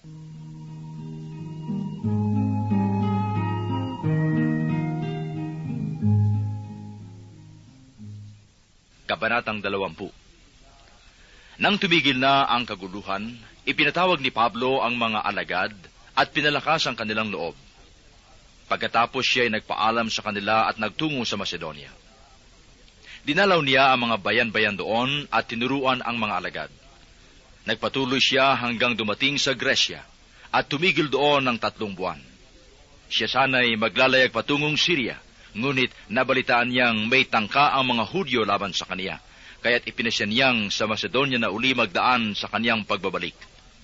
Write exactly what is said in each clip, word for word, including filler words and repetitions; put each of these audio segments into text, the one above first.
Kabanatang dalawampu. Nang tumigil na ang kaguluhan, ipinatawag ni Pablo ang mga alagad at pinalakas ang kanilang loob. Pagkatapos siya ay nagpaalam sa kanila at nagtungo sa Macedonia. Dinalaw niya ang mga bayan-bayan doon at tinuruan ang mga alagad. Nagpatuloy siya hanggang dumating sa Gresya at tumigil doon ng tatlong buwan. Siya sana'y maglalayag patungong Syria, ngunit nabalitaan niyang may tangka ang mga Hudyo laban sa kaniya, kaya't ipinasya niyang sa Macedonia na uli magdaan sa kaniyang pagbabalik.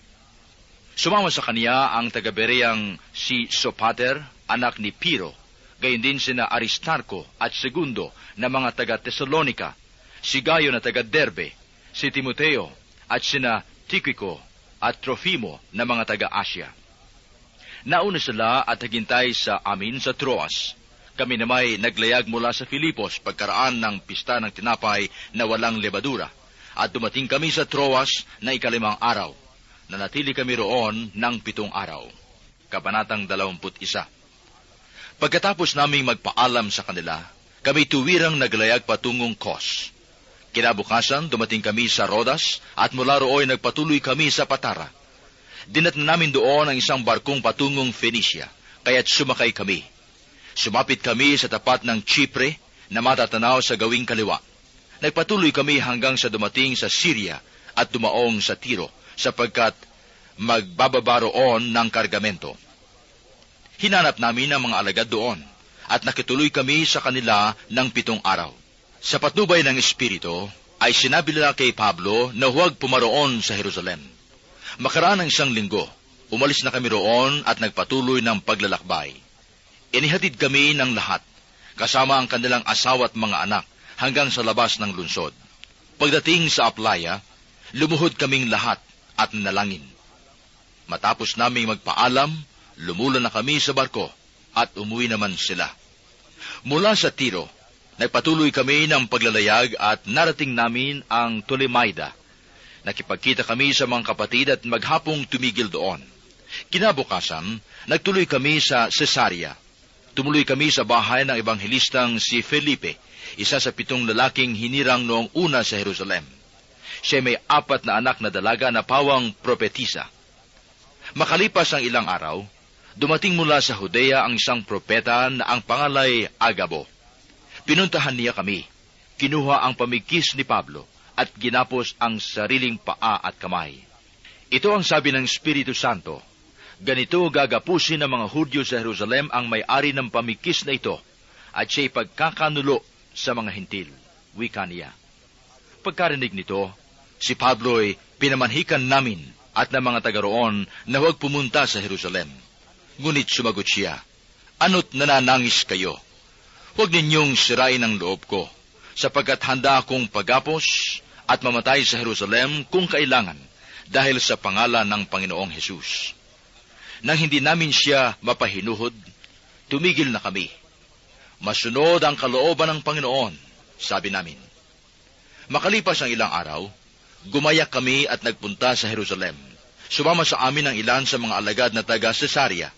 Sumama sa kaniya ang taga-Bereang si Sopater, anak ni Piro, gayon din sina Aristarco at Segundo na mga taga-Tesalonica, si Gayo na taga-Derbe, si Timoteo, at sina Tychiko at Trofimo na mga taga-Asya. Nauna sila at naghintay sa amin sa Troas. Kami namay naglayag mula sa Filipos pagkaraan ng pista ng tinapay na walang lebadura, at dumating kami sa Troas na ikalimang araw. Nanatili kami roon ng pitong araw. Kabanatang dalawamput isa. Pagkatapos naming magpaalam sa kanila, kami tuwirang naglayag patungong Kos. Kinabukasan, dumating kami sa Rodas, at mula rooy nagpatuloy kami sa Patara. Dinatnan namin doon ang isang barkong patungong Phoenicia, kaya't sumakay kami. Sumapit kami sa tapat ng Chipre na matatanaw sa gawing kaliwa. Nagpatuloy kami hanggang sa dumating sa Syria at dumaong sa Tiro, sapagkat magbababa roon ng kargamento. Hinanap namin ang mga alagad doon, at nakituloy kami sa kanila ng pitong araw. Sa patnubay ng Espiritu, ay sinabi nila kay Pablo na huwag pumaroon sa Jerusalem. Makaraan ng isang linggo, umalis na kami roon at nagpatuloy ng paglalakbay. Inihatid kami ng lahat, kasama ang kanilang asawa at mga anak, hanggang sa labas ng lungsod. Pagdating sa Aplaya, lumuhod kaming lahat at nanalangin. Matapos naming magpaalam, lumulan na kami sa barko at umuwi naman sila. Mula sa Tiro, nagpatuloy kami ng paglalayag at narating namin ang Tolemaida. Nakipagkita kami sa mga kapatid at maghapong tumigil doon. Kinabukasan, nagtuloy kami sa Cesarea. Tumuloy kami sa bahay ng ebanghelistang si Felipe, isa sa pitong lalaking hinirang noong una sa Jerusalem. Siya may apat na anak na dalaga na pawang propetisa. Makalipas ang ilang araw, dumating mula sa Judea ang isang propeta na ang pangalay Agabo. Pinuntahan niya kami, kinuha ang pamigkis ni Pablo, at ginapos ang sariling paa at kamay. Ito ang sabi ng Espiritu Santo: ganito gagapusin ng mga Hudyo sa Jerusalem ang may-ari ng pamigkis na ito, at siya'y pagkakanulo sa mga hintil. Wika niya. Pagkarinig nito, si Pablo'y pinamanhikan namin at ng mga taga roon na huwag pumunta sa Jerusalem. Ngunit sumagot siya, ano't nananangis kayo? Huwag ninyong sirain ang loob ko, sapagkat handa akong pagapos at mamatay sa Jerusalem kung kailangan, dahil sa pangalan ng Panginoong Hesus. Nang hindi namin siya mapahinuhod, tumigil na kami. Masunod ang kalooban ng Panginoon, sabi namin. Makalipas ang ilang araw, gumayak kami at nagpunta sa Jerusalem. Sumama sa amin ang ilan sa mga alagad na taga Cesarea,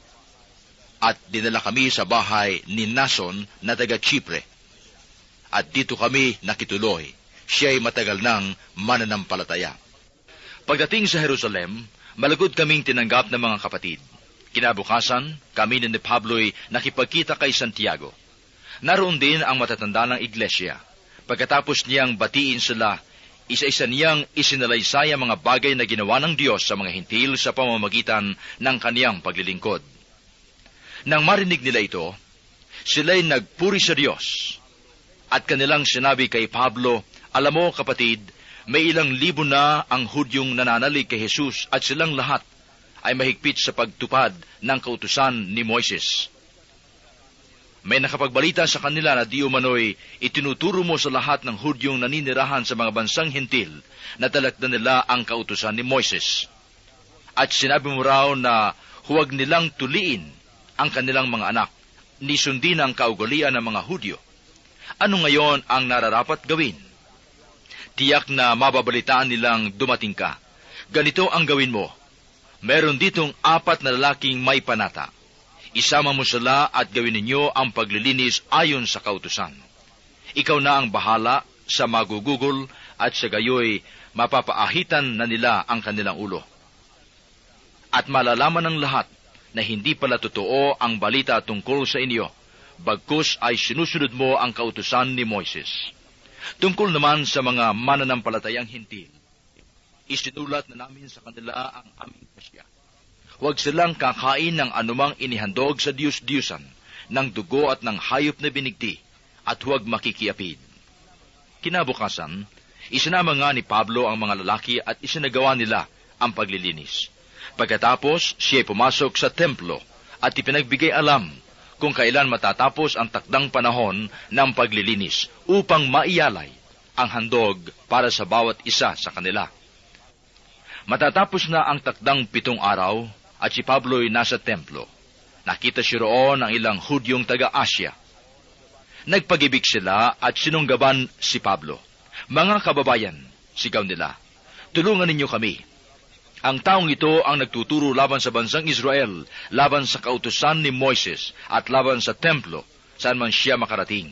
at dinala kami sa bahay ni Nason na taga Chipre. At dito kami nakituloy. Siya'y matagal nang mananampalataya. Pagdating sa Jerusalem, malagod kaming tinanggap ng mga kapatid. Kinabukasan, kami ni Pablo'y nakipagkita kay Santiago. Naroon din ang matatanda ng iglesia. Pagkatapos niyang batiin sila, isa-isa niyang isinalaysay ang mga bagay na ginawa ng Diyos sa mga hintil sa pamamagitan ng kaniyang paglilingkod. Nang marinig nila ito, sila'y nagpuri sa Diyos. At kanilang sinabi kay Pablo, alam mo kapatid, may ilang libo na ang Hudyong nananalig kay Jesus at silang lahat ay mahigpit sa pagtupad ng kautusan ni Moises. May nakapagbalita sa kanila na di umano'y itinuturo mo sa lahat ng Hudyong naninirahan sa mga bansang hintil na talakdan nila ang kautusan ni Moises. At sinabi mo raw na huwag nilang tuliin ang kanilang mga anak, ni sundin ang kaugalian ng mga Hudyo. Ano ngayon ang nararapat gawin? Tiyak na mababalitaan nilang dumating ka. Ganito ang gawin mo. Meron ditong apat na lalaking may panata. Isama mo sila at gawin ninyo ang paglilinis ayon sa kautusan. Ikaw na ang bahala sa magugugol at sa gayoy mapapaahitan na nila ang kanilang ulo. At malalaman ng lahat na hindi pala totoo ang balita tungkol sa inyo, bagkus ay sinusunod mo ang kautusan ni Moises. Tungkol naman sa mga mananampalatayang hintil, isinulat na namin sa kanila ang aming pasya. Huwag silang kakain ng anumang inihandog sa Diyos-Diyusan, ng dugo at ng hayop na binigti, at huwag makikiapid. Kinabukasan, isinama nga ni Pablo ang mga lalaki at isinagawa nila ang paglilinis. Pagkatapos, siya'y pumasok sa templo at ipinagbigay alam kung kailan matatapos ang takdang panahon ng paglilinis upang maiyalay ang handog para sa bawat isa sa kanila. Matatapos na ang takdang pitong araw at si Pablo'y nasa templo. Nakita siya roon ang ilang Hudyong taga-Asya. Nagpag-ibig sila at sinunggaban si Pablo. Mga kababayan, sigaw nila, tulungan ninyo kami. Ang taong ito ang nagtuturo laban sa bansang Israel, laban sa kautusan ni Moises, at laban sa templo, saan man siya makarating.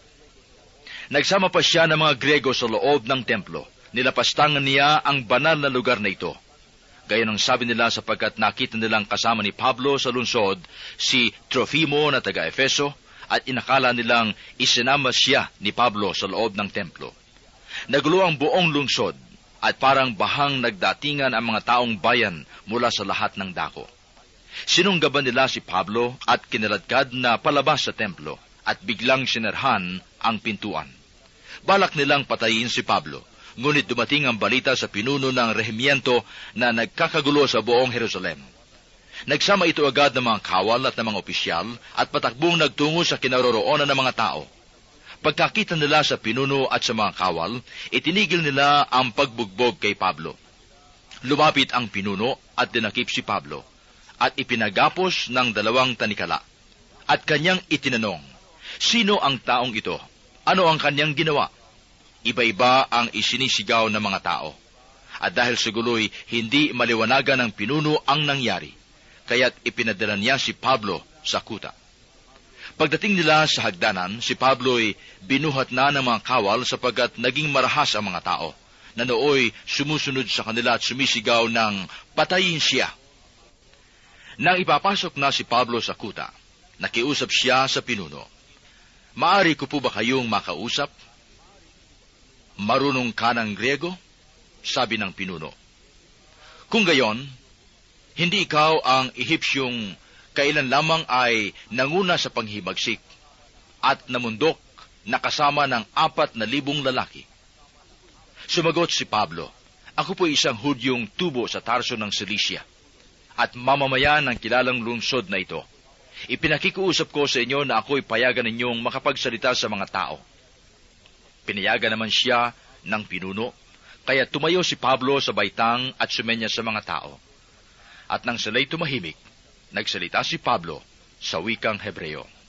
Nagsama pa siya ng mga Grego sa loob ng templo. Nilapastangan niya ang banal na lugar na ito. Gayon ang sabi nila sapagkat nakita nilang kasama ni Pablo sa lungsod si Trofimo na taga-Efeso, at inakala nilang isinama siya ni Pablo sa loob ng templo. Nagulo ang buong lungsod, at parang bahang nagdatingan ang mga taong bayan mula sa lahat ng dako. Sinunggaban nila si Pablo at kiniladkad na palabas sa templo, at biglang sinerhan ang pintuan. Balak nilang patayin si Pablo, ngunit dumating ang balita sa pinuno ng rehimyento na nagkakagulo sa buong Jerusalem. Nagsama ito agad ng mga kawal at ng mga opisyal at patakbong nagtungo sa kinaroroonan ng mga tao. Pagkakita nila sa pinuno at sa mga kawal, itinigil nila ang pagbugbog kay Pablo. Lumapit ang pinuno at dinakip si Pablo at ipinagapos ng dalawang tanikala. At kanyang itinanong, sino ang taong ito? Ano ang kanyang ginawa? Iba-iba ang isinisigaw ng mga tao. At dahil sa guloy, hindi maliwanagan ng pinuno ang nangyari, kaya't ipinadala niya si Pablo sa kuta. Pagdating nila sa hagdanan, si Pablo'y binuhat na ng mga kawal sapagkat naging marahas ang mga tao, na nooy sumusunod sa kanila at sumisigaw ng patayin siya. Nang ipapasok na si Pablo sa kuta, nakiusap siya sa pinuno, maari ko po ba kayong makausap? Marunong ka ng Grego? Sabi ng pinuno. Kung gayon, hindi ikaw ang Ehipsyong kailan lamang ay nanguna sa panghimagsik at namundok na kasama ng apat na libong lalaki. Sumagot si Pablo, ako po isang Hudyong tubo sa Tarso ng Cilicia at mamamayan ng kilalang lungsod na ito. Ipinakikiusap ko sa inyo na ako'y payagan ninyong makapagsalita sa mga tao. Pinayagan naman siya ng pinuno, kaya tumayo si Pablo sa baitang at sumenya sa mga tao. At nang sila'y tumahimik, nagsalita si Pablo sa wikang Hebreo.